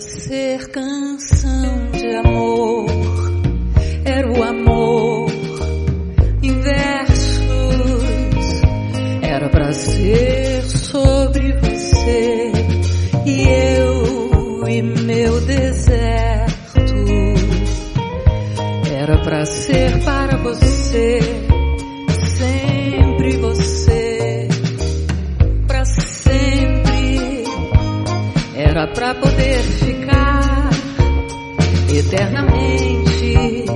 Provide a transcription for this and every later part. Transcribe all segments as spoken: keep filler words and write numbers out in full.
ser canção de amor, era o amor em versos, era pra ser sobre você e eu e meu deserto, era pra ser para você, sempre você, pra sempre, era pra poder ficar eternamente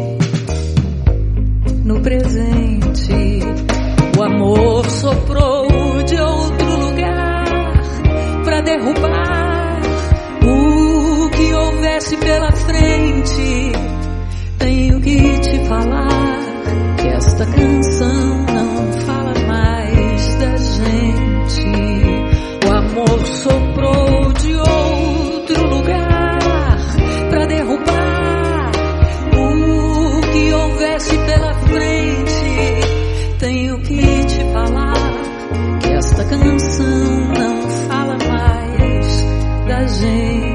no presente. O amor soprou de outro lugar pra derrubar o que houvesse pela frente. Tenho que te falar que esta canção não fala mais da gente. O amor soprou de outro lugar pra derrubar o que houvesse pela frente. Tenho que te falar que esta canção não fala mais da gente.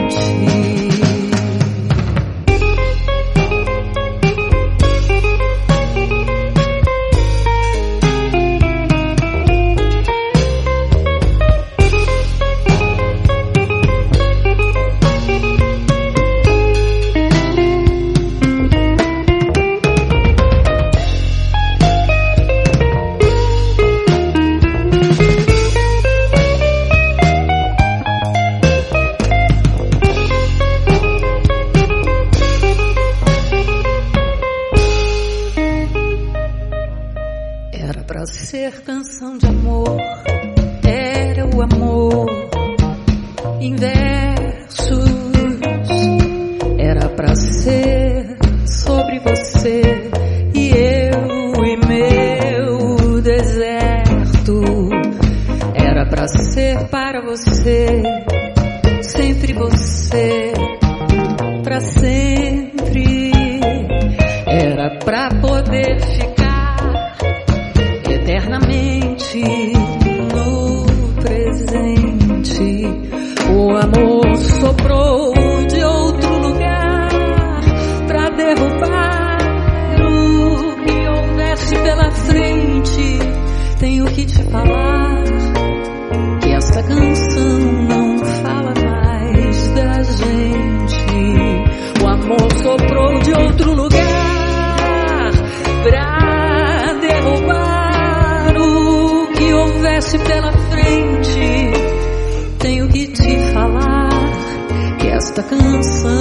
Era pra ser canção de amor, era o amor em versos, era pra ser sobre você e eu e meu deserto, era pra ser para você, sempre você, pra sempre, era pra poder ficar eternamente no presente. O amor soprou de outro lugar pra derrubar o que houvesse pela frente. Tenho que te falar que esta canção não fala mais da gente. O amor soprou de outro lugar pra derrubar o que houvesse pela frente. Tenho que te falar que esta canção